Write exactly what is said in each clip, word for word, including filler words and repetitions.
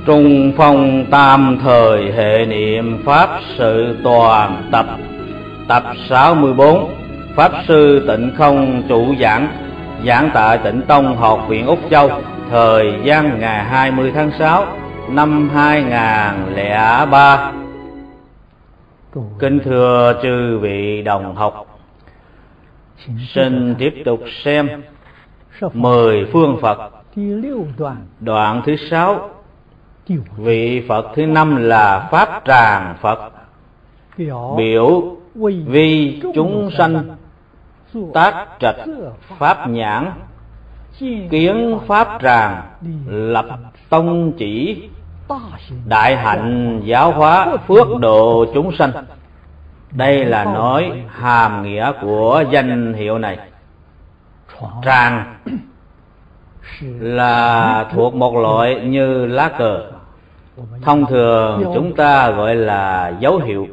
Trung phong tam thời hệ niệm Pháp sự toàn tập. Tập sáu mươi bốn. Pháp sư Tịnh Không chủ giảng. Giảng tại Tịnh Tông Học viện Úc Châu. Thời gian ngày hai mươi tháng sáu năm hai nghìn lẻ ba. Kính thưa chư vị đồng học, xin tiếp tục xem mười phương Phật. Đoạn thứ sáu. Vị Phật thứ năm là Pháp Tràng Phật, biểu vi chúng sanh, tác trạch pháp nhãn, kiến pháp tràng, lập tông chỉ, đại hạnh giáo hóa phước độ chúng sanh. Đây là nói hàm nghĩa của danh hiệu này. Tràng là thuộc một loại như lá cờ, thông thường chúng ta gọi là dấu hiệu.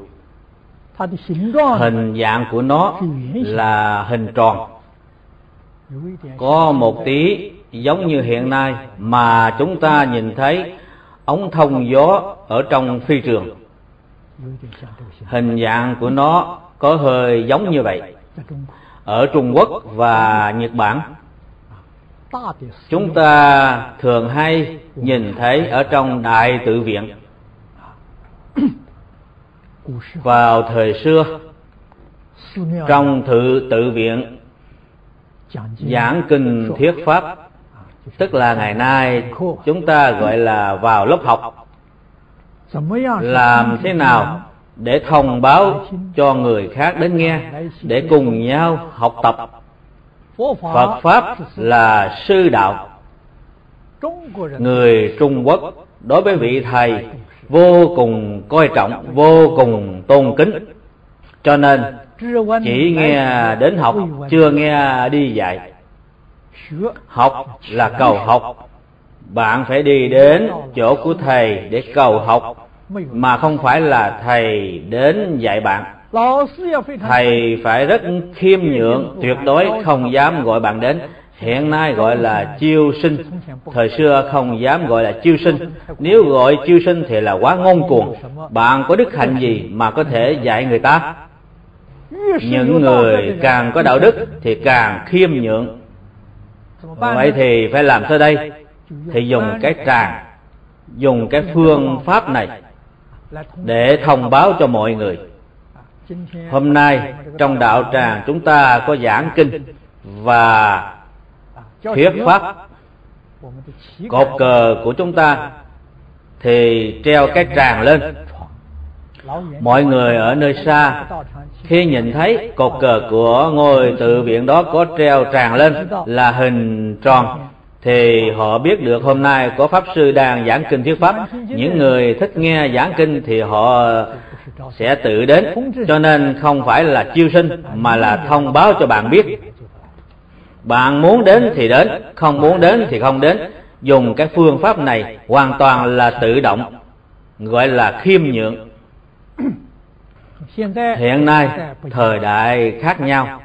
Hình dạng của nó là hình tròn, có một tí giống như hiện nay mà chúng ta nhìn thấy ống thông gió ở trong phi trường. Hình dạng của nó có hơi giống như vậy. Ở Trung Quốc và Nhật Bản, chúng ta thường hay nhìn thấy ở trong đại tự viện. Vào thời xưa, trong tự tự viện giảng kinh thuyết pháp, tức là ngày nay chúng ta gọi là vào lớp học, làm thế nào để thông báo cho người khác đến nghe, để cùng nhau học tập. Phật Pháp là sư đạo. Người Trung Quốc đối với vị thầy vô cùng coi trọng, vô cùng tôn kính, cho nên chỉ nghe đến học, chưa nghe đi dạy. Học là cầu học, bạn phải đi đến chỗ của thầy để cầu học, mà không phải là thầy đến dạy bạn. Thầy phải rất khiêm nhượng, tuyệt đối không dám gọi bạn đến. Hiện nay gọi là chiêu sinh, thời xưa không dám gọi là chiêu sinh. Nếu gọi chiêu sinh thì là quá ngông cuồng. Bạn có đức hạnh gì mà có thể dạy người ta? Những người càng có đạo đức thì càng khiêm nhượng. Vậy thì phải làm sao đây? Thì dùng cái tràng, dùng cái phương pháp này để thông báo cho mọi người. Hôm nay trong đạo tràng chúng ta có giảng kinh và thuyết pháp. Cột cờ của chúng ta thì treo cái tràng lên. Mọi người ở nơi xa khi nhìn thấy cột cờ của ngôi tự viện đó có treo tràng lên là hình tròn, thì họ biết được hôm nay có pháp sư đang giảng kinh thuyết pháp. Những người thích nghe giảng kinh thì họ sẽ tự đến, cho nên không phải là chiêu sinh mà là thông báo cho bạn biết. Bạn muốn đến thì đến, không muốn đến thì không đến. Dùng cái phương pháp này hoàn toàn là tự động, gọi là khiêm nhượng. Hiện nay thời đại khác nhau.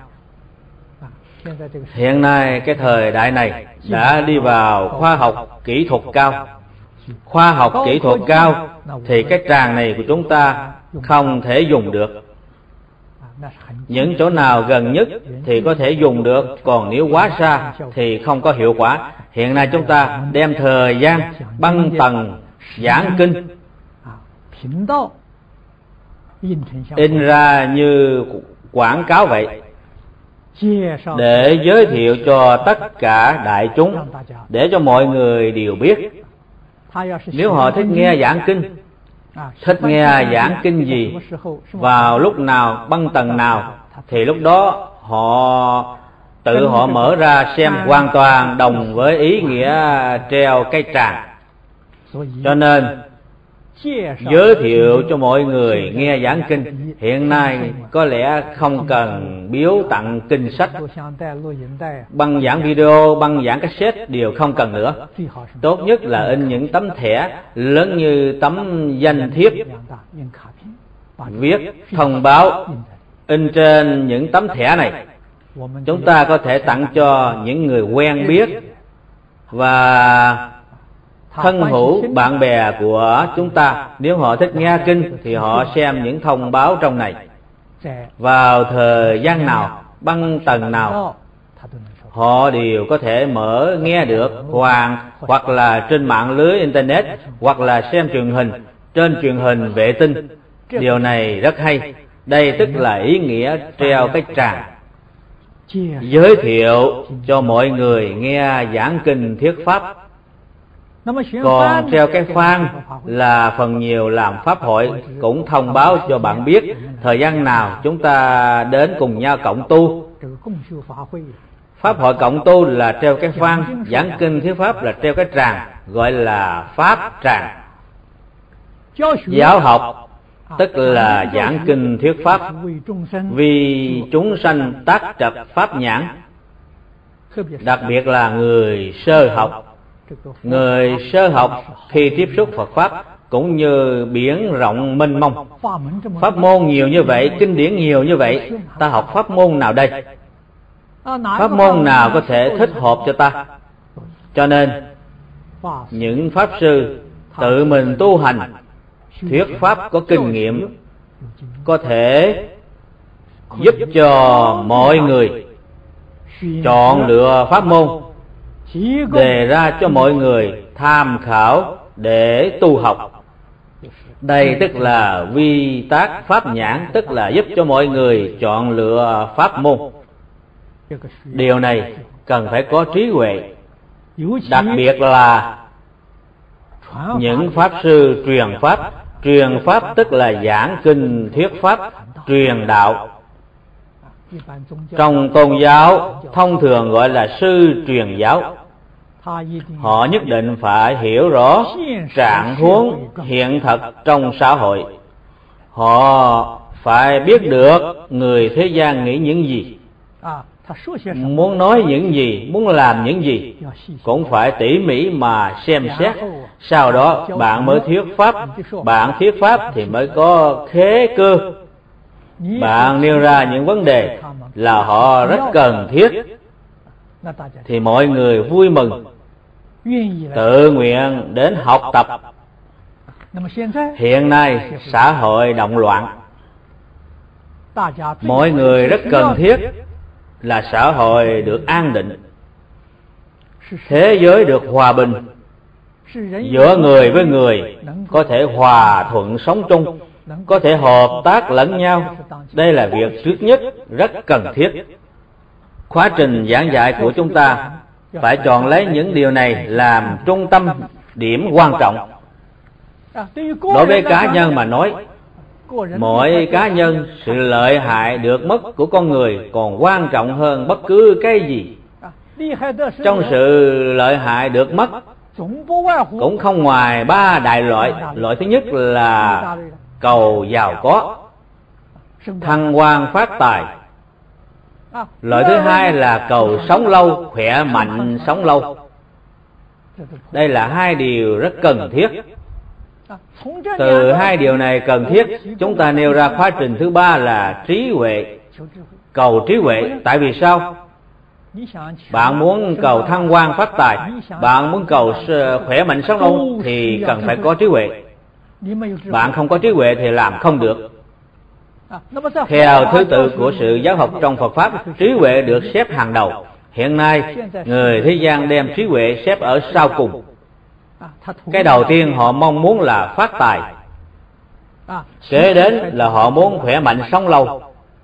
Hiện nay cái thời đại này đã đi vào khoa học kỹ thuật cao. Khoa học kỹ thuật cao thì cái tràng này của chúng ta không thể dùng được. Những chỗ nào gần nhất thì có thể dùng được, còn nếu quá xa thì không có hiệu quả. Hiện nay chúng ta đem thời gian băng tầng giảng kinh in ra như quảng cáo vậy, để giới thiệu cho tất cả đại chúng, để cho mọi người đều biết. Nếu họ thích nghe giảng kinh, thích nghe giảng kinh gì, vào lúc nào, băng tầng nào, thì lúc đó họ tự họ mở ra xem, hoàn toàn đồng với ý nghĩa treo cái tràng. Cho nên giới thiệu cho mọi người nghe giảng kinh. Hiện nay có lẽ không cần biếu tặng kinh sách, băng giảng video, băng giảng cassette đều không cần nữa. Tốt nhất là in những tấm thẻ lớn như tấm danh thiếp, viết thông báo in trên những tấm thẻ này. Chúng ta có thể tặng cho những người quen biết, và thân hữu bạn bè của chúng ta, nếu họ thích nghe kinh thì họ xem những thông báo trong này. Vào thời gian nào, băng tầng nào, họ đều có thể mở nghe được, hoặc, hoặc là trên mạng lưới internet, hoặc là xem truyền hình trên truyền hình vệ tinh. Điều này rất hay. Đây tức là ý nghĩa treo cái tràng, giới thiệu cho mọi người nghe giảng kinh thuyết pháp. Còn treo cái phang là phần nhiều làm pháp hội, cũng thông báo cho bạn biết thời gian nào chúng ta đến cùng nhau cộng tu. Pháp hội cộng tu là treo cái phang, giảng kinh thuyết pháp là treo cái tràng, gọi là pháp tràng. Giáo học tức là giảng kinh thuyết pháp, vì chúng sanh tác trật pháp nhãn, đặc biệt là người sơ học. Người sơ học khi tiếp xúc Phật pháp cũng như biển rộng mênh mông, pháp môn nhiều như vậy, kinh điển nhiều như vậy, ta học pháp môn nào đây? Pháp môn nào có thể thích hợp cho ta? Cho nên những pháp sư tự mình tu hành, thuyết pháp có kinh nghiệm, có thể giúp cho mọi người chọn lựa pháp môn, đề ra cho mọi người tham khảo để tu học. Đây tức là vi tác pháp nhãn, tức là giúp cho mọi người chọn lựa pháp môn. Điều này cần phải có trí huệ, đặc biệt là những pháp sư truyền pháp. Truyền pháp tức là giảng kinh thuyết pháp, truyền đạo. Trong tôn giáo thông thường gọi là sư truyền giáo. Họ nhất định phải hiểu rõ trạng huống hiện thật trong xã hội. Họ phải biết được người thế gian nghĩ những gì, muốn nói những gì, muốn làm những gì, cũng phải tỉ mỉ mà xem xét. Sau đó bạn mới thuyết pháp. Bạn thuyết pháp thì mới có khế cơ. Bạn nêu ra những vấn đề là họ rất cần thiết, thì mọi người vui mừng, tự nguyện đến học tập. Hiện nay xã hội động loạn, mọi người rất cần thiết là xã hội được an định, thế giới được hòa bình, giữa người với người có thể hòa thuận sống chung, có thể hợp tác lẫn nhau. Đây là việc trước nhất rất cần thiết. Quá trình giảng dạy của chúng ta phải chọn lấy những điều này làm trung tâm điểm quan trọng. Đối với cá nhân mà nói, mỗi cá nhân, sự lợi hại được mất của con người còn quan trọng hơn bất cứ cái gì. Trong sự lợi hại được mất cũng không ngoài ba đại loại. Loại thứ nhất là cầu giàu có, thăng quan phát tài. Loại thứ hai là cầu sống lâu, khỏe mạnh sống lâu. Đây là hai điều rất cần thiết. Từ hai điều này cần thiết, chúng ta nêu ra quá trình thứ ba là trí huệ. Cầu trí huệ. Tại vì sao? Bạn muốn cầu thăng quan phát tài, bạn muốn cầu khỏe mạnh sống lâu thì cần phải có trí huệ. Bạn không có trí huệ thì làm không được. Theo thứ tự của sự giáo học trong Phật Pháp, trí huệ được xếp hàng đầu. Hiện nay người thế gian đem trí huệ xếp ở sau cùng. Cái đầu tiên họ mong muốn là phát tài, kế đến là họ muốn khỏe mạnh sống lâu.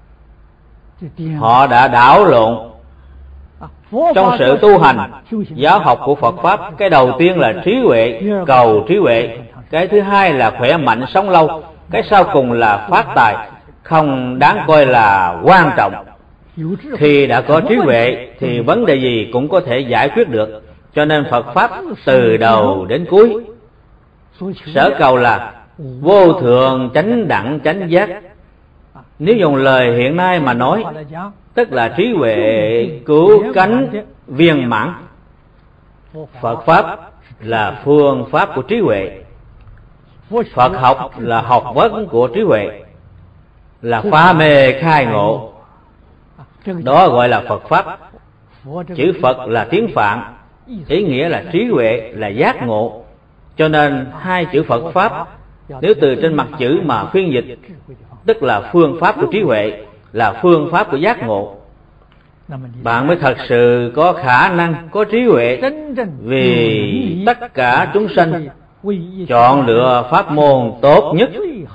Họ đã đảo lộn. Trong sự tu hành giáo học của Phật Pháp, cái đầu tiên là trí huệ, cầu trí huệ. Cái thứ hai là khỏe mạnh sống lâu. Cái sau cùng là phát tài, không đáng coi là quan trọng. Khi đã có trí huệ thì vấn đề gì cũng có thể giải quyết được. Cho nên Phật Pháp từ đầu đến cuối sở cầu là vô thượng chánh đẳng chánh giác. Nếu dùng lời hiện nay mà nói, tức là trí huệ cứu cánh viên mãn. Phật Pháp là phương pháp của trí huệ. Phật học là học vấn của trí huệ, là phá mê khai ngộ. Đó gọi là Phật Pháp. Chữ Phật là tiếng Phạn, ý nghĩa là trí huệ, là giác ngộ. Cho nên hai chữ Phật Pháp, nếu từ trên mặt chữ mà phiên dịch, tức là phương pháp của trí huệ, là phương pháp của giác ngộ, bạn mới thật sự có khả năng, có trí huệ, vì tất cả chúng sanh chọn lựa pháp môn tốt nhất,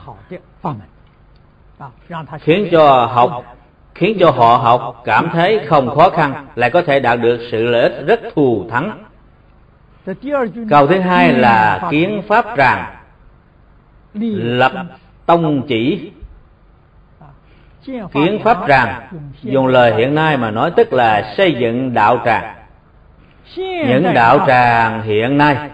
khiến cho học khiến cho họ học cảm thấy không khó khăn, lại có thể đạt được sự lợi ích rất thù thắng. Câu thứ hai là kiến pháp tràng, lập tông chỉ. Kiến pháp tràng, dùng lời hiện nay mà nói tức là xây dựng đạo tràng. Những đạo tràng hiện nay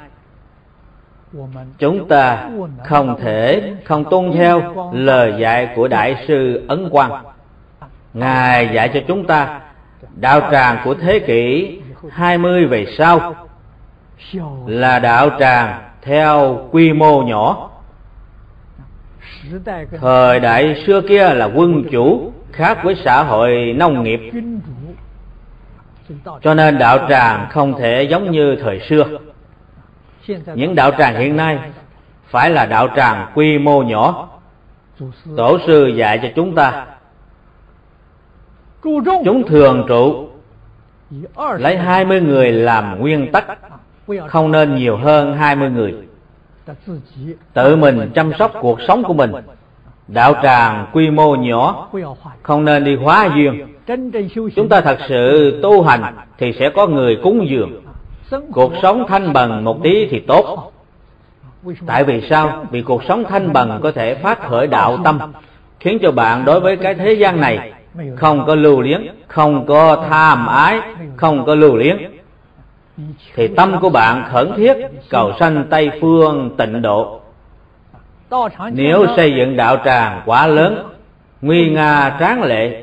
chúng ta không thể không tuân theo lời dạy của Đại sư Ấn Quang. Ngài dạy cho chúng ta đạo tràng của thế kỷ hai mươi về sau là đạo tràng theo quy mô nhỏ. Thời đại xưa kia là quân chủ, khác với xã hội nông nghiệp, cho nên đạo tràng không thể giống như thời xưa. Những đạo tràng hiện nay phải là đạo tràng quy mô nhỏ. Tổ sư dạy cho chúng ta chúng thường trụ, lấy hai mươi người làm nguyên tắc, không nên nhiều hơn hai mươi người. Tự mình chăm sóc cuộc sống của mình. Đạo tràng quy mô nhỏ, không nên đi hóa duyên. Chúng ta thật sự tu hành thì sẽ có người cúng dường. Cuộc sống thanh bần một tí thì tốt. Tại vì sao? Vì cuộc sống thanh bần có thể phát khởi đạo tâm, khiến cho bạn đối với cái thế gian này không có lưu luyến, không có tham ái, không có lưu luyến, thì tâm của bạn khẩn thiết cầu sanh Tây phương tịnh độ. Nếu xây dựng đạo tràng quá lớn, nguy nga tráng lệ,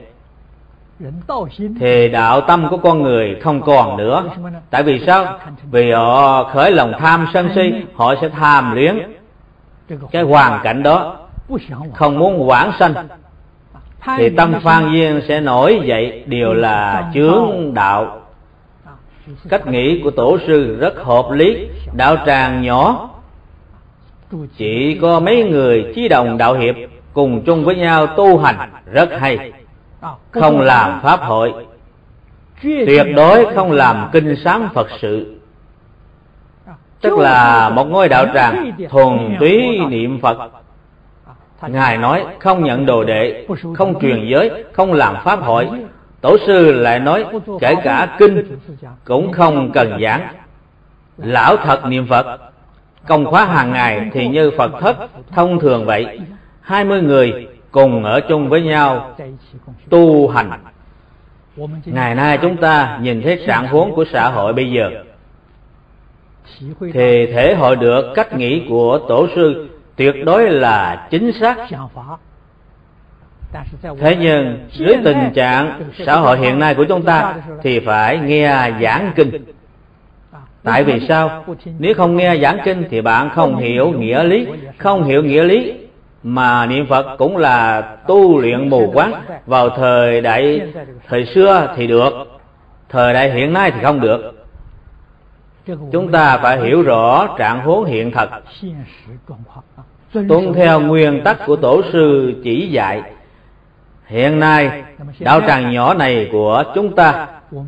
thì đạo tâm của con người không còn nữa. Tại vì sao? Vì họ khởi lòng tham sân si, họ sẽ tham luyến cái hoàn cảnh đó, không muốn vãng sanh, thì tâm phan duyên sẽ nổi dậy, đều là chướng đạo. Cách nghĩ của tổ sư rất hợp lý. Đạo tràng nhỏ, chỉ có mấy người chí đồng đạo hiệp cùng chung với nhau tu hành, rất hay. Không làm pháp hội, tuyệt đối không làm kinh sám Phật sự, tức là một ngôi đạo tràng thuần túy niệm Phật. Ngài nói không nhận đồ đệ, không truyền giới, không làm pháp hội. Tổ sư lại nói kể cả kinh cũng không cần giảng. Lão thật niệm Phật, công khóa hàng ngày thì như Phật thất thông thường vậy. Hai mươi người cùng ở chung với nhau tu hành. Ngày nay chúng ta nhìn thấy trạng huống của xã hội bây giờ, thì thể hội được cách nghĩ của tổ sư tuyệt đối là chính xác. Thế nhưng dưới tình trạng xã hội hiện nay của chúng ta thì phải nghe giảng kinh. Tại vì sao? Nếu không nghe giảng kinh thì bạn không hiểu nghĩa lý. Không hiểu nghĩa lý mà niệm Phật cũng là tu luyện mù quáng. Vào thời đại thời xưa thì được, thời đại hiện nay thì không được. Chúng ta phải hiểu rõ trạng huống hiện thật, tuân theo nguyên tắc của tổ sư chỉ dạy. Hiện nay đạo tràng nhỏ này của chúng ta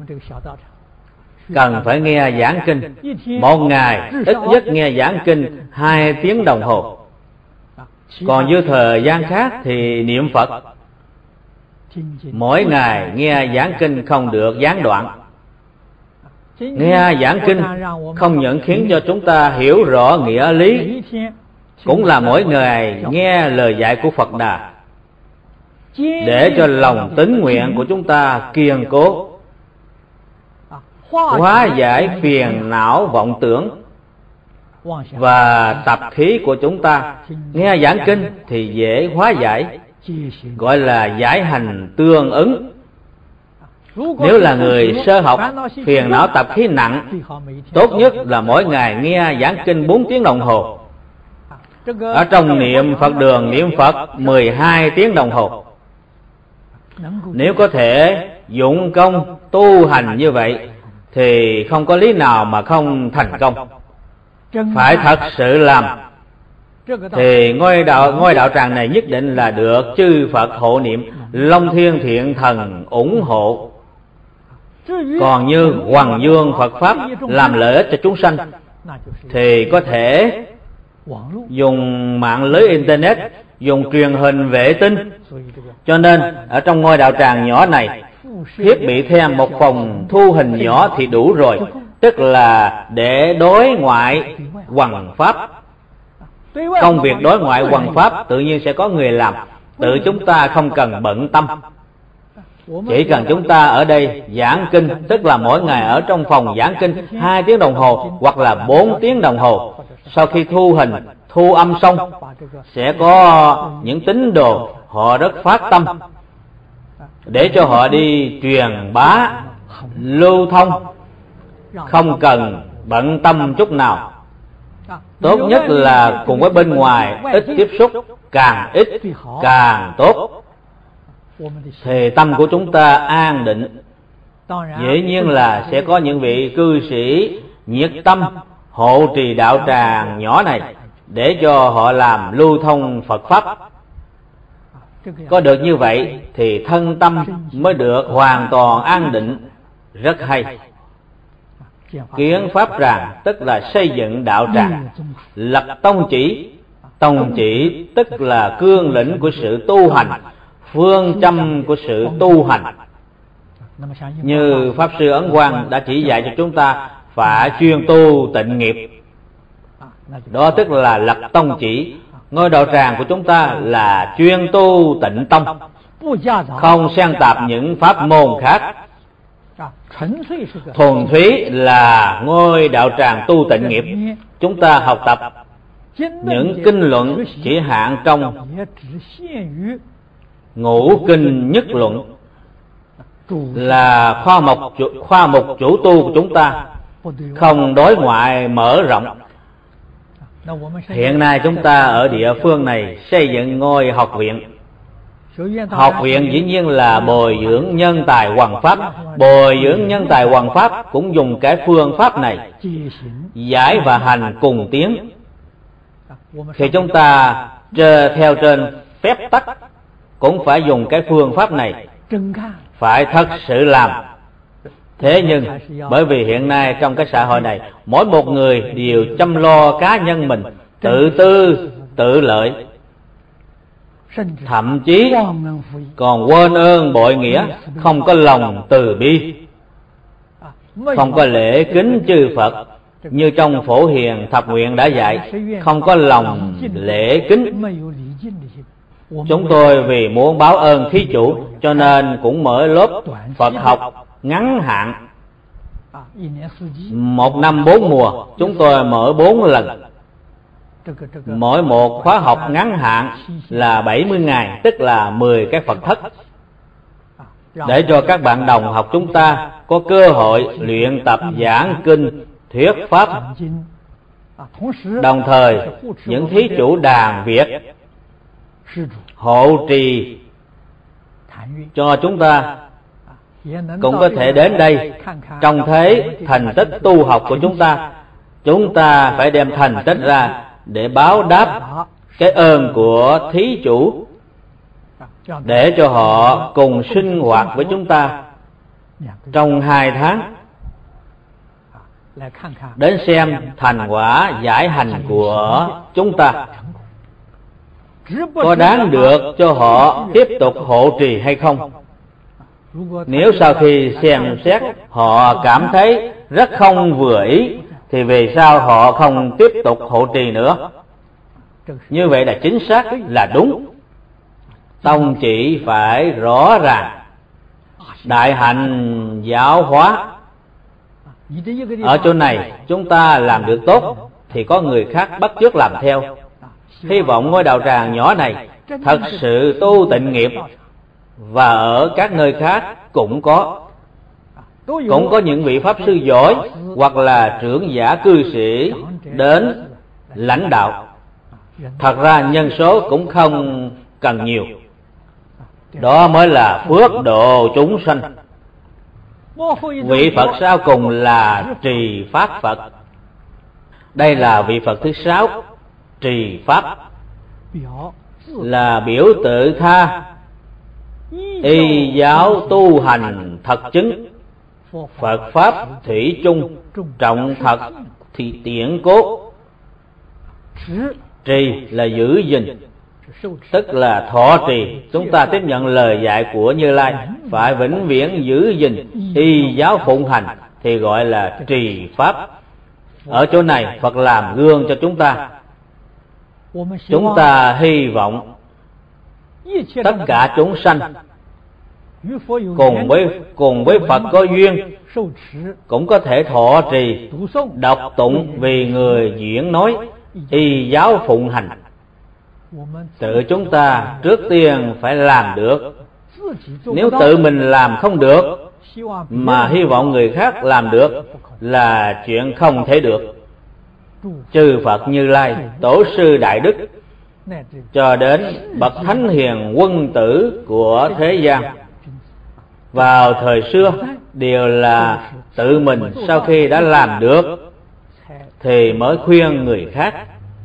cần phải nghe giảng kinh. Một ngày ít nhất nghe giảng kinh hai tiếng đồng hồ. Còn như thời gian khác thì niệm Phật. Mỗi ngày nghe giảng kinh không được gián đoạn. Nghe giảng kinh không những khiến cho chúng ta hiểu rõ nghĩa lý, cũng là mỗi ngày nghe lời dạy của Phật Đà, để cho lòng tín nguyện của chúng ta kiên cố, hóa giải phiền não vọng tưởng và tập khí của chúng ta. Nghe giảng kinh thì dễ hóa giải, gọi là giải hành tương ứng. Nếu là người sơ học, phiền não tập khí nặng, tốt nhất là mỗi ngày nghe giảng kinh bốn tiếng đồng hồ. Ở trong niệm Phật đường niệm Phật mười hai tiếng đồng hồ. Nếu có thể dụng công tu hành như vậy thì không có lý nào mà không thành công. phải thật sự làm, thì ngôi đạo ngôi đạo tràng này nhất định là được chư Phật hộ niệm, Long Thiên Thiện Thần ủng hộ. Còn như Hoằng Dương Phật Pháp làm lợi ích cho chúng sanh, thì có thể dùng mạng lưới Internet, dùng truyền hình vệ tinh. Cho nên ở trong ngôi đạo tràng nhỏ này, thiết bị thêm một phòng thu hình nhỏ thì đủ rồi, tức là để đối ngoại hoằng pháp. Công việc đối ngoại hoằng pháp tự nhiên sẽ có người làm, tự chúng ta không cần bận tâm. Chỉ cần chúng ta ở đây giảng kinh, tức là mỗi ngày ở trong phòng giảng kinh hai tiếng đồng hồ hoặc là bốn tiếng đồng hồ. Sau khi thu hình, thu âm xong, sẽ có những tín đồ họ rất phát tâm để cho họ đi truyền bá, lưu thông, không cần bận tâm chút nào. Tốt nhất là cùng với bên ngoài ít tiếp xúc, càng ít càng tốt, thì tâm của chúng ta an định. Dĩ nhiên là sẽ có những vị cư sĩ nhiệt tâm hộ trì đạo tràng nhỏ này để cho họ làm lưu thông Phật Pháp. Có được như vậy thì thân tâm mới được hoàn toàn an định, rất hay. Kiến pháp tràng tức là xây dựng đạo tràng, lập tông chỉ. Tông chỉ tức là cương lĩnh của sự tu hành, phương châm của sự tu hành. Như Pháp Sư Ấn Quang đã chỉ dạy cho chúng ta phải chuyên tu tịnh nghiệp, đó tức là lập tông chỉ. Ngôi đạo tràng của chúng ta là chuyên tu tịnh tông, không xen tạp những pháp môn khác. Thuần túy là ngôi đạo tràng tu tịnh nghiệp. Chúng ta học tập những kinh luận chỉ hạn trong Ngũ Kinh Nhất Luận, là khoa mục chủ, khoa mục chủ tu của chúng ta, không đối ngoại mở rộng. Hiện nay chúng ta ở địa phương này xây dựng ngôi học viện. Học viện dĩ nhiên là bồi dưỡng nhân tài hoằng pháp. Bồi dưỡng nhân tài hoằng pháp cũng dùng cái phương pháp này, giải và hành cùng tiến. Thì chúng ta theo trên phép tắc cũng phải dùng cái phương pháp này, phải thật sự làm. Thế nhưng bởi vì hiện nay trong cái xã hội này, mỗi một người đều chăm lo cá nhân mình, tự tư tự lợi, thậm chí còn quên ơn bội nghĩa, không có lòng từ bi, không có lễ kính chư Phật. Như trong Phổ Hiền Thập Nguyện đã dạy, không có lòng lễ kính. Chúng tôi vì muốn báo ơn thí chủ cho nên cũng mở lớp Phật học ngắn hạn. Một năm bốn mùa chúng tôi mở bốn lần. Mỗi một khóa học ngắn hạn là bảy mươi ngày, tức là mười cái Phật thất, để cho các bạn đồng học chúng ta có cơ hội luyện tập giảng kinh, thuyết pháp. Đồng thời những thí chủ đàn Việt hộ trì cho chúng ta cũng có thể đến đây trông thấy thành tích tu học của chúng ta. Chúng ta phải đem thành tích ra để báo đáp cái ơn của thí chủ, để cho họ cùng sinh hoạt với chúng ta trong hai tháng, đến xem thành quả giải hành của chúng ta có đáng được cho họ tiếp tục hộ trì hay không. Nếu sau khi xem xét họ cảm thấy rất không vừa ý, thì về sau họ không tiếp tục hộ trì nữa. Như vậy là chính xác, là đúng. Tông chỉ phải rõ ràng, đại hạnh giáo hóa. Ở chỗ này chúng ta làm được tốt thì có người khác bắt chước làm theo. Hy vọng ngôi đạo tràng nhỏ này thật sự tu tịnh nghiệp, và ở các nơi khác cũng có. Cũng có những vị Pháp sư giỏi hoặc là trưởng giả cư sĩ đến lãnh đạo. Thật ra nhân số cũng không cần nhiều. Đó mới là phước độ chúng sanh. Vị Phật sau cùng là trì Pháp Phật. Đây là vị Phật thứ sáu, trì pháp, là biểu tự tha, y giáo tu hành thật chứng. Phật pháp thủy chung, trọng thật thì tiễn cố. Trì là giữ gìn, tức là thọ trì. Chúng ta tiếp nhận lời dạy của Như Lai, phải vĩnh viễn giữ gìn, y giáo phụng hành, thì gọi là trì pháp. Ở chỗ này Phật làm gương cho chúng ta. Chúng ta hy vọng tất cả chúng sanh cùng với cùng với Phật có duyên cũng có thể thọ trì, đọc tụng vì người diễn nói, y giáo phụng hành. Tự chúng ta trước tiên phải làm được. Nếu tự mình làm không được mà hy vọng người khác làm được là chuyện không thể được. Chư Phật Như Lai, Tổ sư Đại Đức, cho đến bậc thánh hiền quân tử của thế gian, vào thời xưa đều là tự mình sau khi đã làm được thì mới khuyên người khác,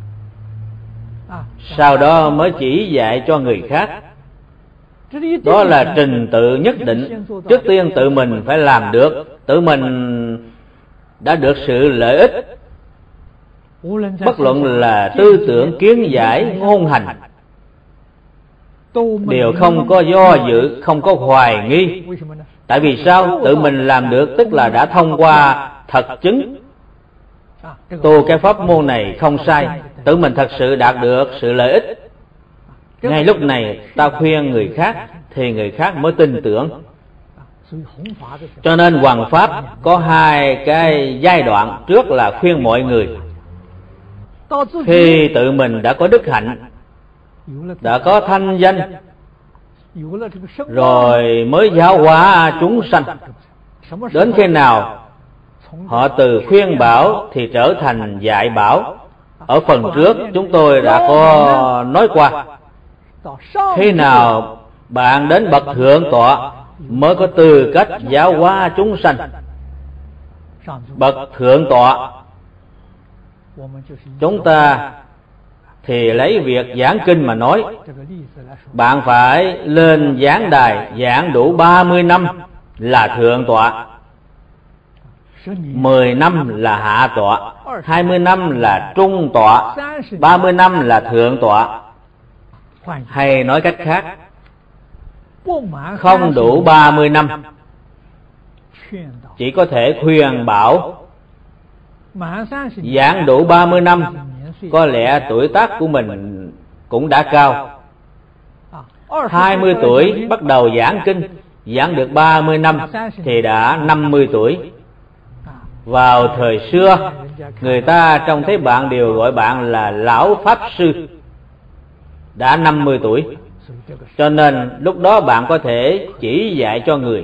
sau đó mới chỉ dạy cho người khác. Đó là trình tự nhất định. Trước tiên tự mình phải làm được, tự mình đã được sự lợi ích, bất luận là tư tưởng, kiến giải, ngôn hành, đều không có do dự, không có hoài nghi. Tại vì sao? Tự mình làm được tức là đã thông qua thật chứng. Tu cái pháp môn này không sai, tự mình thật sự đạt được sự lợi ích. Ngay lúc này ta khuyên người khác thì người khác mới tin tưởng. Cho nên hoằng pháp có hai cái giai đoạn. Trước là khuyên mọi người. Khi tự mình đã có đức hạnh, đã có thanh danh, rồi mới giáo hóa chúng sanh. Đến khi nào họ từ khuyên bảo thì trở thành dạy bảo. Ở phần trước chúng tôi đã có nói qua, khi nào bạn đến bậc thượng tọa mới có tư cách giáo hóa chúng sanh. Bậc thượng tọa chúng ta thì lấy việc giảng kinh mà nói, bạn phải lên giảng đài giảng đủ ba mươi năm là thượng tọa, mười năm là hạ tọa, hai mươi năm là trung tọa, ba mươi năm là thượng tọa. Hay nói cách khác, không đủ ba mươi năm chỉ có thể khuyên bảo. Giảng đủ ba mươi năm, có lẽ tuổi tác của mình cũng đã cao. Hai mươi tuổi bắt đầu giảng kinh, giảng được ba mươi năm thì đã năm mươi tuổi. Vào thời xưa, người ta trông thấy bạn đều gọi bạn là lão pháp sư, đã năm mươi tuổi. Cho nên lúc đó bạn có thể chỉ dạy cho người,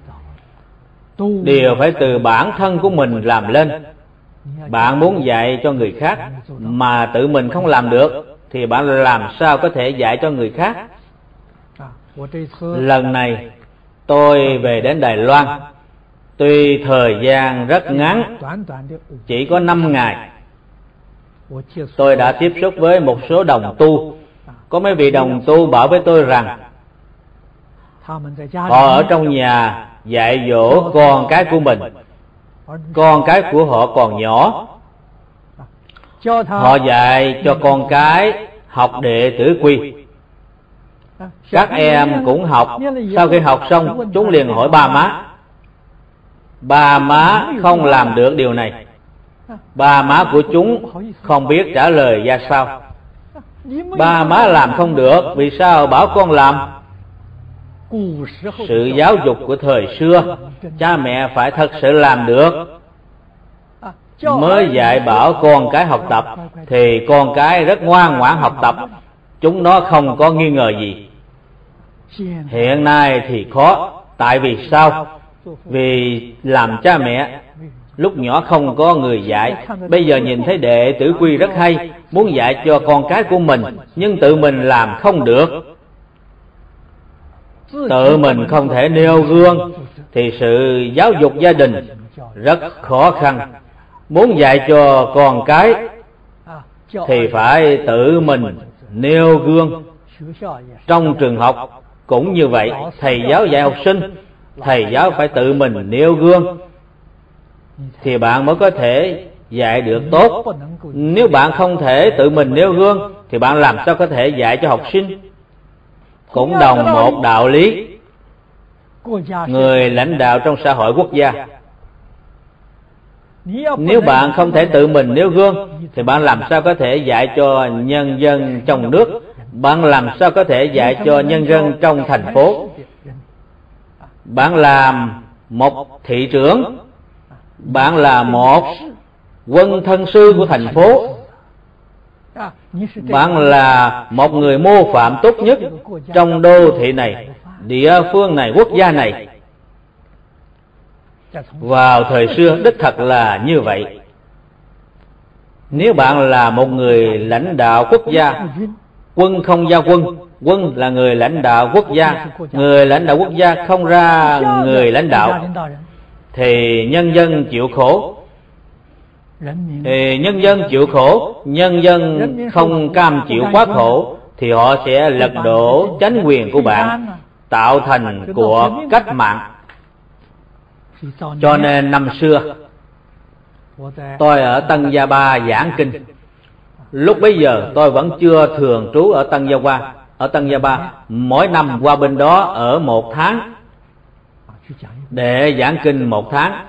đều phải từ bản thân của mình làm lên. Bạn muốn dạy cho người khác mà tự mình không làm được thì bạn làm sao có thể dạy cho người khác? Lần này tôi về đến Đài Loan, tuy thời gian rất ngắn, chỉ có năm ngày, tôi đã tiếp xúc với một số đồng tu. Có mấy vị đồng tu bảo với tôi rằng họ ở trong nhà dạy dỗ con cái của mình. Con cái của họ còn nhỏ, họ dạy cho con cái học đệ tử quy. Các em cũng học. Sau khi học xong, chúng liền hỏi ba má. Ba má không làm được điều này. Ba má của chúng không biết trả lời ra sao. Ba má làm không được, vì sao bảo con làm? Sự giáo dục của thời xưa, cha mẹ phải thật sự làm được mới dạy bảo con cái học tập, thì con cái rất ngoan ngoãn học tập, chúng nó không có nghi ngờ gì. Hiện nay thì khó. Tại vì sao? Vì làm cha mẹ lúc nhỏ không có người dạy. Bây giờ nhìn thấy đệ tử quy rất hay, muốn dạy cho con cái của mình, nhưng tự mình làm không được, tự mình không thể nêu gương, thì sự giáo dục gia đình rất khó khăn. Muốn dạy cho con cái thì phải tự mình nêu gương. Trong trường học cũng như vậy, thầy giáo dạy học sinh, thầy giáo phải tự mình nêu gương thì bạn mới có thể dạy được tốt. Nếu bạn không thể tự mình nêu gương thì bạn làm sao có thể dạy cho học sinh? Cũng đồng một đạo lý, người lãnh đạo trong xã hội quốc gia, nếu bạn không thể tự mình nêu gương thì bạn làm sao có thể dạy cho nhân dân trong nước? Bạn làm sao có thể dạy cho nhân dân trong thành phố? Bạn làm một thị trưởng, bạn là một quân thân sư của thành phố, bạn là một người mô phạm tốt nhất trong đô thị này, địa phương này, quốc gia này. Vào thời xưa đích thật là như vậy. Nếu bạn là một người lãnh đạo quốc gia, quân không giao quân, quân là người lãnh đạo quốc gia, người lãnh đạo quốc gia không ra người lãnh đạo thì nhân dân chịu khổ. Thì nhân dân chịu khổ, nhân dân không cam chịu quá khổ thì họ sẽ lật đổ chánh quyền của bạn, tạo thành cuộc cách mạng. Cho nên năm xưa tôi ở Tân Gia Ba giảng kinh. Lúc bấy giờ tôi vẫn chưa thường trú ở Tân Gia Ba. Ở Tân Gia Ba mỗi năm qua bên đó ở một tháng để giảng kinh một tháng.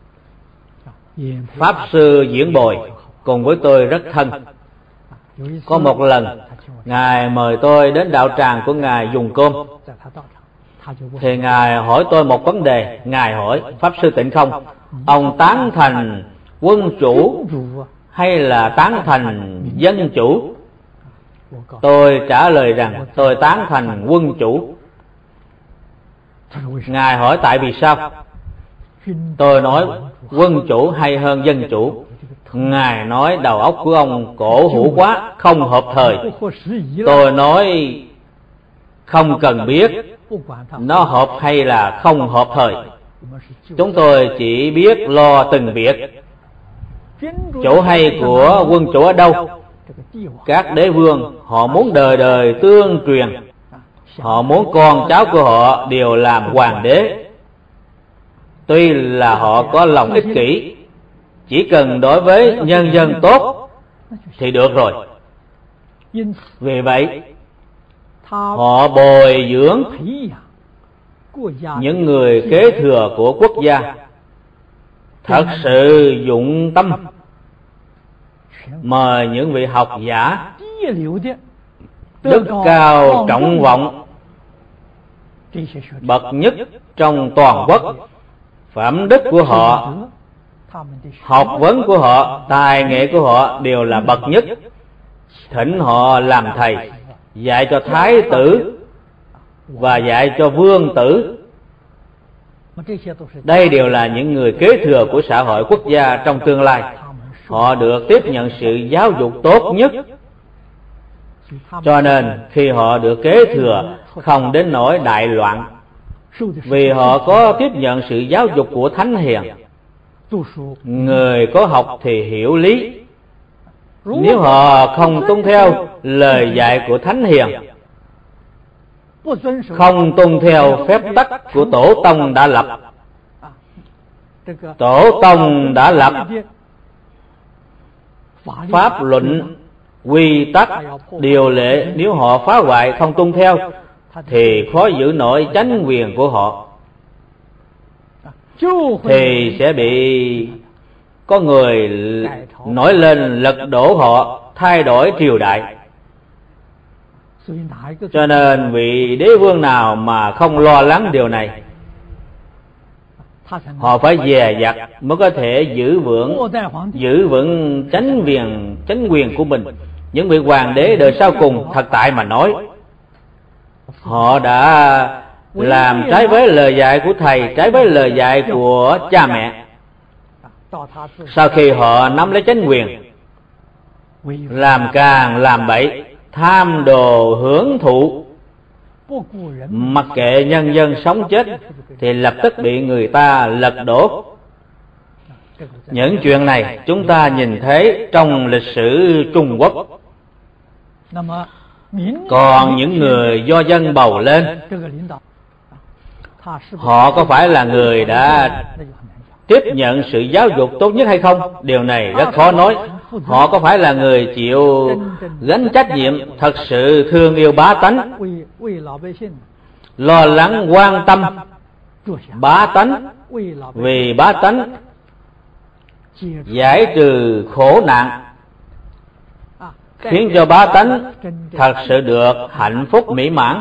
Pháp sư Diễn Bồi cùng với tôi rất thân. Có một lần Ngài mời tôi đến đạo tràng của Ngài dùng cơm, thì Ngài hỏi tôi một vấn đề. Ngài hỏi: Pháp sư Tịnh Không, ông tán thành quân chủ hay là tán thành dân chủ? Tôi trả lời rằng tôi tán thành quân chủ. Ngài hỏi tại vì sao? Tôi nói quân chủ hay hơn dân chủ. Ngài nói đầu óc của ông cổ hủ quá, không hợp thời. Tôi nói không cần biết nó hợp hay là không hợp thời, chúng tôi chỉ biết lo từng việc. Chỗ hay của quân chủ ở đâu? Các đế vương họ muốn đời đời tương truyền, họ muốn con cháu của họ đều làm hoàng đế. Tuy là họ có lòng ích kỷ, chỉ cần đối với nhân dân tốt thì được rồi. Vì vậy họ bồi dưỡng những người kế thừa của quốc gia, thật sự dụng tâm mời những vị học giả đức cao trọng vọng bậc nhất trong toàn quốc. Phẩm đức của họ, học vấn của họ, tài nghệ của họ đều là bậc nhất. Thỉnh họ làm thầy, dạy cho thái tử và dạy cho vương tử. Đây đều là những người kế thừa của xã hội quốc gia trong tương lai. Họ được tiếp nhận sự giáo dục tốt nhất. Cho nên khi họ được kế thừa không đến nỗi đại loạn, vì họ có tiếp nhận sự giáo dục của thánh hiền. Người có học thì hiểu lý. Nếu họ không tuân theo lời dạy của thánh hiền, không tuân theo phép tắc của tổ tông đã lập, tổ tông đã lập pháp luận, quy tắc, điều lệ, nếu họ phá hoại không tuân theo thì khó giữ nổi chánh quyền của họ, thì sẽ bị có người nổi lên lật đổ họ, thay đổi triều đại. Cho nên vị đế vương nào mà không lo lắng điều này, họ phải dè dặt mới có thể giữ vững giữ vững chánh quyền chánh quyền của mình. Những vị hoàng đế đời sau cùng, thật tại mà nói, họ đã làm trái với lời dạy của thầy, trái với lời dạy của cha mẹ. Sau khi họ nắm lấy chánh quyền, làm càng làm bậy, tham đồ hưởng thụ, mặc kệ nhân dân sống chết, thì lập tức bị người ta lật đổ. Những chuyện này chúng ta nhìn thấy trong lịch sử Trung Quốc. Còn những người do dân bầu lên, họ có phải là người đã tiếp nhận sự giáo dục tốt nhất hay không? Điều này rất khó nói. Họ có phải là người chịu gánh trách nhiệm, thật sự thương yêu bá tánh, lo lắng quan tâm bá tánh, vì bá tánh giải trừ khổ nạn, khiến cho bá tánh thật sự được hạnh phúc mỹ mãn?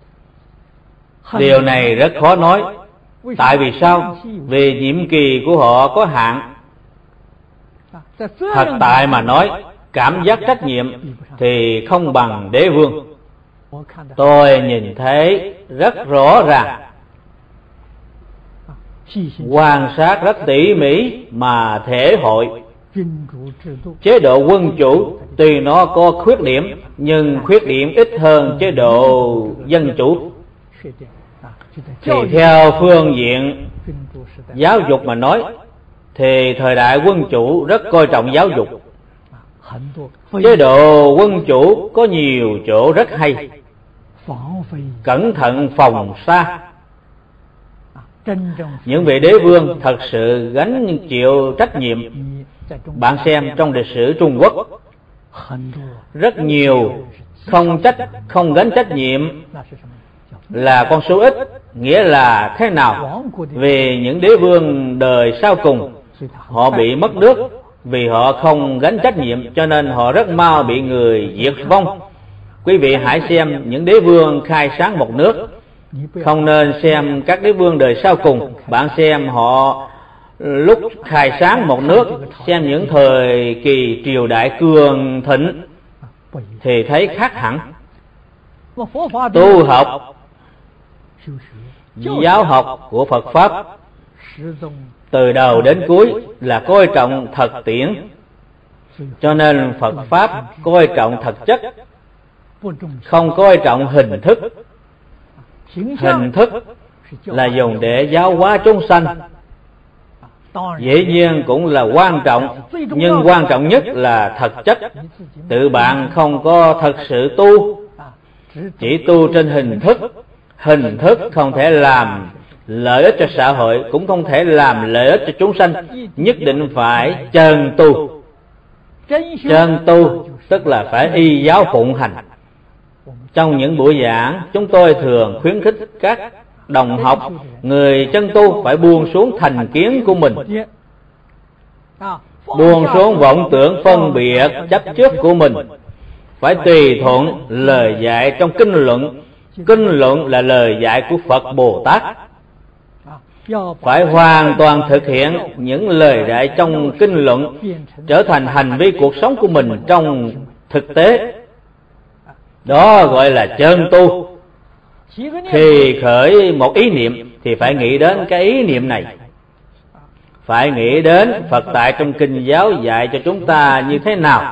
Điều này rất khó nói. Tại vì sao? Vì nhiệm kỳ của họ có hạn. Thật tại mà nói, cảm giác trách nhiệm thì không bằng đế vương. Tôi nhìn thấy rất rõ ràng, quan sát rất tỉ mỉ mà thể hội chế độ quân chủ tuy nó có khuyết điểm, nhưng khuyết điểm ít hơn chế độ dân chủ. Thì theo phương diện giáo dục mà nói, thì thời đại quân chủ rất coi trọng giáo dục. Chế độ quân chủ có nhiều chỗ rất hay. Cẩn thận phòng xa. Những vị đế vương thật sự gánh chịu trách nhiệm. Bạn xem trong lịch sử Trung Quốc, rất nhiều không trách không gánh trách nhiệm là con số ít. Nghĩa là thế nào? Vì những đế vương đời sau cùng, họ bị mất nước vì họ không gánh trách nhiệm, cho nên họ rất mau bị người diệt vong. Quý vị hãy xem những đế vương khai sáng một nước, không nên xem các đế vương đời sau cùng. Bạn xem họ lúc khai sáng một nước, xem những thời kỳ triều đại cường thịnh thì thấy khác hẳn. Tu học, giáo học của Phật Pháp từ đầu đến cuối là coi trọng thật tiễn. Cho nên Phật Pháp coi trọng thật chất, không coi trọng hình thức. Hình thức là dùng để giáo hóa chúng sanh, dĩ nhiên cũng là quan trọng, nhưng quan trọng nhất là thật chất. Tự bạn không có thật sự tu, chỉ tu trên hình thức. Hình thức không thể làm lợi ích cho xã hội, cũng không thể làm lợi ích cho chúng sanh. Nhất định phải chân tu. Chân tu tức là phải y giáo phụng hành. Trong những buổi giảng, chúng tôi thường khuyến khích các đồng học, người chân tu phải buông xuống thành kiến của mình, buông xuống vọng tưởng phân biệt chấp trước của mình, phải tùy thuận lời dạy trong kinh luận. Kinh luận là lời dạy của Phật Bồ Tát. Phải hoàn toàn thực hiện những lời dạy trong kinh luận, trở thành hành vi cuộc sống của mình trong thực tế. Đó gọi là chân tu. Thì khởi một ý niệm thì phải nghĩ đến cái ý niệm này, phải nghĩ đến Phật tại trong kinh giáo dạy cho chúng ta như thế nào.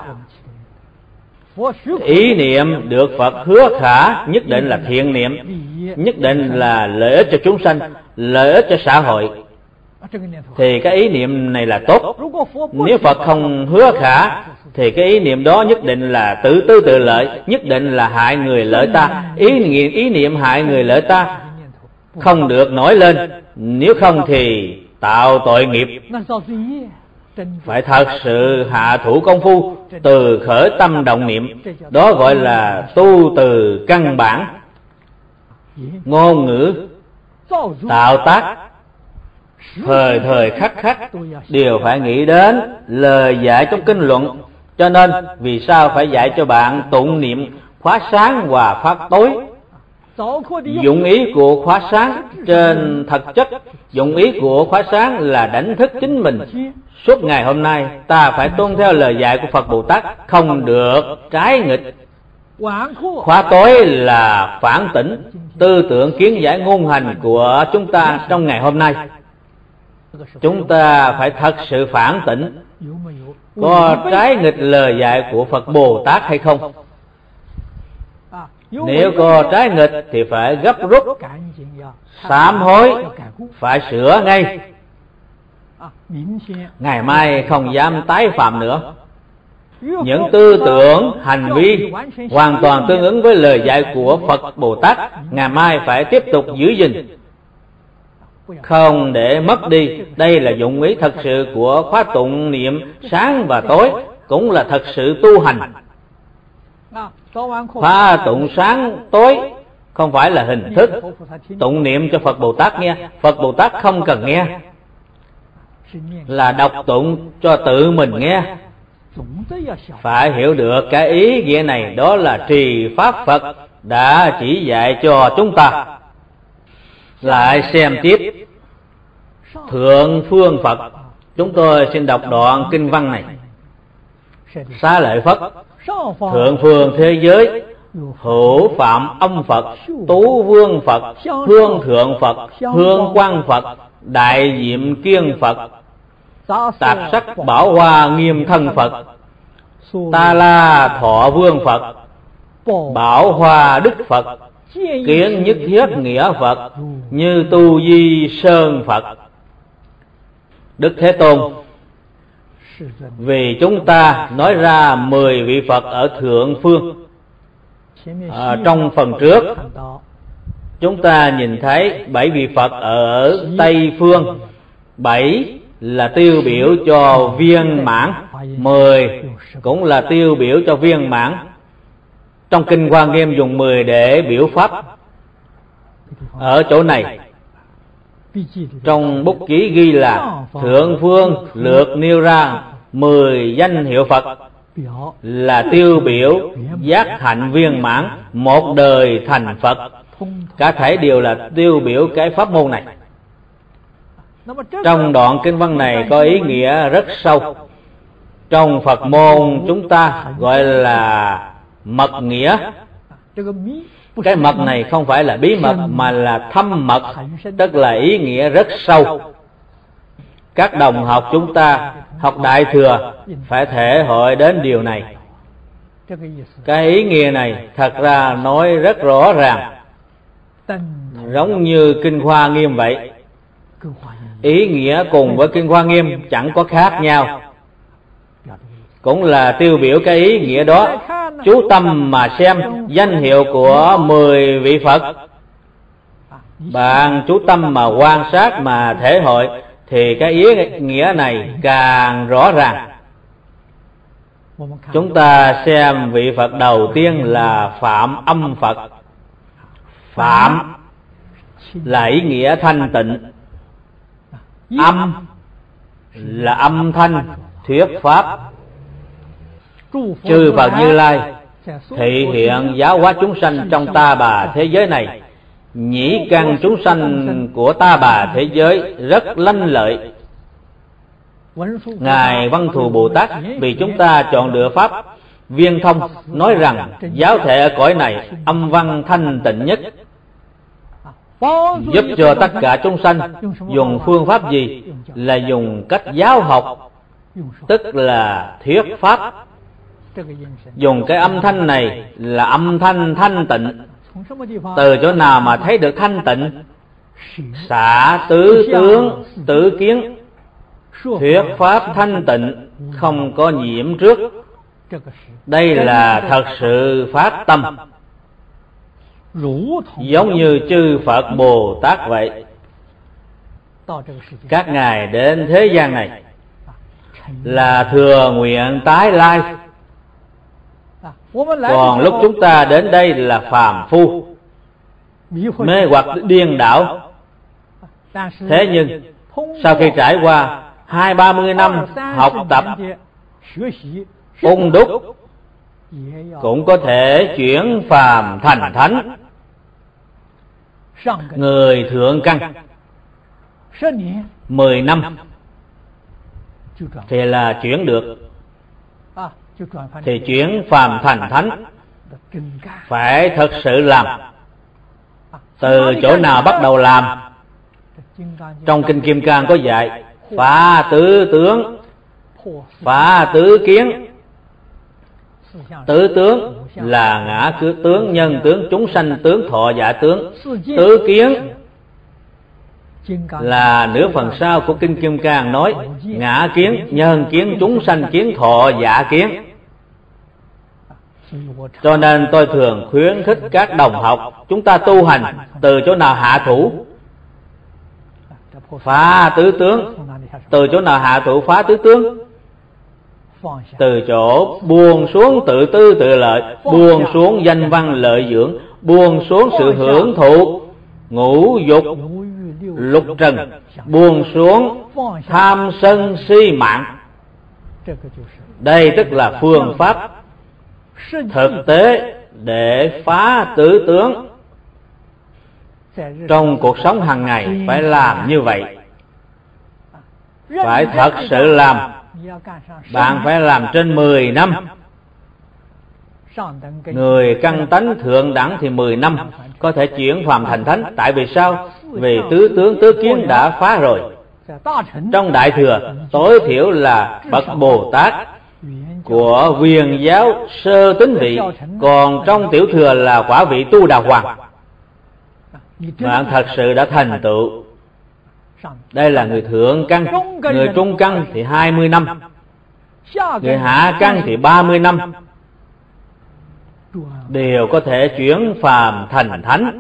Ý niệm được Phật hứa khả nhất định là thiện niệm, nhất định là lợi ích cho chúng sanh, lợi ích cho xã hội, thì cái ý niệm này là tốt. Nếu Phật không hứa khả thì cái ý niệm đó nhất định là tự tư tự lợi, nhất định là hại người lợi ta. Ý niệm, ý niệm hại người lợi ta không được nổi lên, nếu không thì tạo tội nghiệp. Phải thật sự hạ thủ công phu, từ khởi tâm động niệm. Đó gọi là tu từ căn bản. Ngôn ngữ, tạo tác, thời thời khắc khắc đều phải nghĩ đến lời dạy trong kinh luận. Cho nên vì sao phải dạy cho bạn tụng niệm khóa sáng và pháp tối? Dụng ý của khóa sáng trên thực chất, dụng ý của khóa sáng là đánh thức chính mình. Suốt ngày hôm nay ta phải tuân theo lời dạy của Phật Bồ Tát, không được trái nghịch. Khóa tối là phản tỉnh tư tưởng kiến giải ngôn hành của chúng ta trong ngày hôm nay. Chúng ta phải thật sự phản tỉnh, có trái nghịch lời dạy của Phật Bồ Tát hay không. Nếu có trái nghịch thì phải gấp rút sám hối, phải sửa ngay. ngày mai không dám tái phạm nữa. Những tư tưởng, hành vi hoàn toàn tương ứng với lời dạy của Phật Bồ Tát, ngày mai phải tiếp tục giữ gìn, không để mất đi. Đây là dụng ý thật sự của khóa tụng niệm sáng và tối, cũng là thật sự tu hành. Khóa tụng sáng tối không phải là hình thức tụng niệm cho Phật Bồ Tát nghe, Phật Bồ Tát không cần nghe, là đọc tụng cho tự mình nghe. Phải hiểu được cái ý nghĩa này, đó là trì pháp Phật đã chỉ dạy cho chúng ta. Lại xem tiếp Thượng Phương Phật. Chúng tôi xin đọc đoạn kinh văn này. Xá lợi Phất: Thượng phương thế giới, hữu Phạm Âm Phật, Tú Vương Phật, Hương Thượng Phật, Hương Quang Phật, Đại Diệm Kiên Phật, Tạp Sắc Bảo Hoa Nghiêm Thân Phật, Ta La Thọ Vương Phật, Bảo Hoa Đức Phật, Kiến Nhất Thiết Nghĩa Phật, Như Tu Di Sơn Phật. Đức Thế Tôn vì chúng ta nói ra mười vị Phật ở thượng phương. À, trong phần trước chúng ta nhìn thấy bảy vị Phật ở Tây phương. Bảy là tiêu biểu cho viên mãn, mười cũng là tiêu biểu cho viên mãn. Trong kinh Hoa Nghiêm dùng mười để biểu pháp. Ở chỗ này trong bút ký ghi là thượng phương lược nêu ra mười danh hiệu Phật, là tiêu biểu giác hạnh viên mãn, một đời thành Phật. Cả thảy đều là tiêu biểu cái pháp môn này. Trong đoạn kinh văn này có ý nghĩa rất sâu. Trong Phật môn chúng ta gọi là mật nghĩa. Cái mật này không phải là bí mật mà là thâm mật, tức là ý nghĩa rất sâu. Các đồng học chúng ta học Đại Thừa phải thể hội đến điều này. Cái ý nghĩa này thật ra nói rất rõ ràng, giống như kinh Hoa Nghiêm vậy. Ý nghĩa cùng với kinh Hoa Nghiêm chẳng có khác nhau, cũng là tiêu biểu cái ý nghĩa đó. Chú tâm mà xem danh hiệu của mười vị Phật, bạn chú tâm mà quan sát mà thể hội, thì cái ý nghĩa này càng rõ ràng. Chúng ta xem vị Phật đầu tiên là Phạm Âm Phật. Phạm là ý nghĩa thanh tịnh, âm là âm thanh thuyết pháp. Chư Phật Như Lai thị hiện giáo hóa chúng sanh trong ta bà thế giới này. Nhĩ căn chúng sanh của ta bà thế giới rất lanh lợi. Ngài Văn Thù Bồ Tát vì chúng ta chọn lựa pháp viên thông, nói rằng giáo thể ở cõi này âm văn thanh tịnh nhất, giúp cho tất cả chúng sanh. Dùng phương pháp gì? Là dùng cách giáo học, tức là thuyết pháp. Dùng cái âm thanh này là âm thanh thanh tịnh. Từ chỗ nào mà thấy được thanh tịnh? Xả tứ tướng tứ kiến, thuyết pháp thanh tịnh, không có nhiễm trước. Đây là thật sự phát tâm, giống như chư Phật Bồ Tát vậy. Các ngài đến thế gian này là thừa nguyện tái lai, còn lúc chúng ta đến đây là phàm phu, mê hoặc điên đảo. Thế nhưng sau khi trải qua hai ba mươi năm học tập ung đúc, cũng có thể chuyển phàm thành thánh. Người thượng căn mười năm thì là chuyển được, thì chuyển phàm thành thánh phải thật sự làm. Từ chỗ nào bắt đầu làm? Trong kinh Kim Cang có dạy phá tứ tướng, phá tứ kiến. Tứ tướng là ngã cứ tướng, nhân tướng, chúng sanh tướng, thọ giả tướng. Tứ kiến là nửa phần sau của Kinh Kim Cang nói ngã kiến, nhân kiến, chúng sanh kiến, thọ giả kiến. Cho nên tôi thường khuyến khích các đồng học chúng ta tu hành từ chỗ nào hạ thủ phá tứ tướng. Từ chỗ nào hạ thủ phá tứ tướng? Từ chỗ buông xuống tự tư tự lợi, buông xuống danh văn lợi dưỡng, buông xuống sự hưởng thụ ngũ dục lục trần, buông xuống tham sân si mạng. Đây tức là phương pháp thực tế để phá tứ tướng. Trong cuộc sống hàng ngày phải làm như vậy, phải thật sự làm. Bạn phải làm trên mười năm. Người căn tánh thượng đẳng thì mười năm có thể chuyển phàm thành thánh. Tại vì sao? Vì tứ tướng tứ kiến đã phá rồi. Trong Đại Thừa tối thiểu là bậc Bồ Tát của Viền giáo sơ tính vị, còn trong Tiểu Thừa là quả vị Tu Đà Hoàng. Bạn thật sự đã thành tựu. Đây là người thượng căn. Người trung căn thì hai mươi năm, người hạ căn thì ba mươi năm, đều có thể chuyển phàm thành thánh.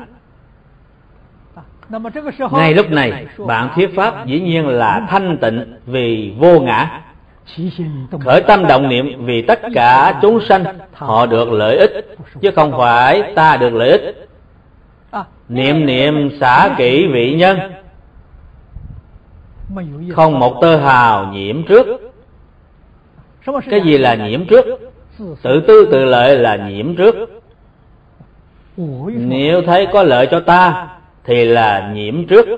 Ngay lúc này bạn thuyết pháp dĩ nhiên là thanh tịnh vì vô ngã, khởi tâm động niệm vì tất cả chúng sanh họ được lợi ích, chứ không phải ta được lợi ích. Niệm niệm xả kỹ vị nhân, không một tơ hào nhiễm trước. Cái gì là nhiễm trước? Tự tư tự lợi là nhiễm trước. Nếu thấy có lợi cho ta thì là nhiễm trước,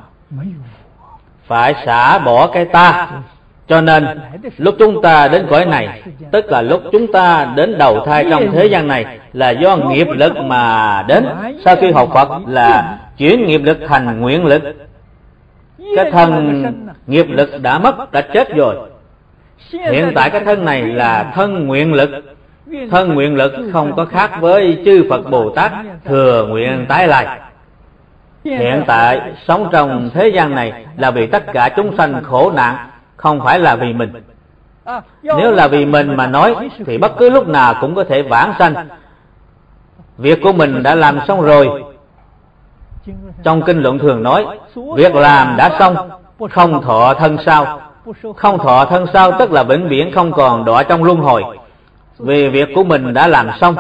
phải xả bỏ cái ta. Cho nên lúc chúng ta đến cõi này, tức là lúc chúng ta đến đầu thai trong thế gian này, là do nghiệp lực mà đến. Sau khi học Phật là chuyển nghiệp lực thành nguyện lực. Cái thân nghiệp lực đã mất, đã chết rồi. Hiện tại cái thân này là thân nguyện lực. Thân nguyện lực không có khác với chư Phật Bồ Tát thừa nguyện tái lai. Hiện tại sống trong thế gian này là vì tất cả chúng sanh khổ nạn, không phải là vì mình. Nếu là vì mình mà nói thì bất cứ lúc nào cũng có thể vãng sanh. Việc của mình đã làm xong rồi. Trong kinh luận thường nói việc làm đã xong, không thọ thân sau. Không thọ thân sau tức là vĩnh viễn không còn đọa trong luân hồi, vì việc của mình đã làm xong.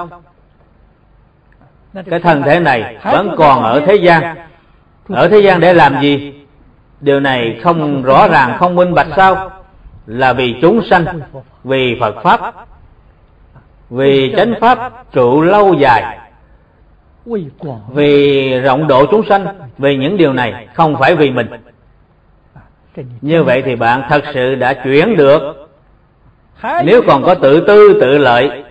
Cái thân thể này vẫn còn ở thế gian. Ở thế gian để làm gì? Điều này không rõ ràng, không minh bạch sao? Là vì chúng sanh, vì Phật Pháp, vì chánh Pháp trụ lâu dài, vì rộng độ chúng sanh. Vì những điều này, không phải vì mình. Như vậy thì bạn thật sự đã chuyển được. Nếu còn có tự tư tự lợi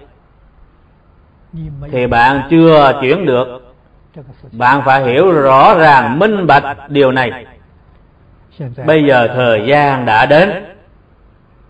thì bạn chưa chuyển được. Bạn phải hiểu rõ ràng minh bạch điều này. Bây giờ thời gian đã đến.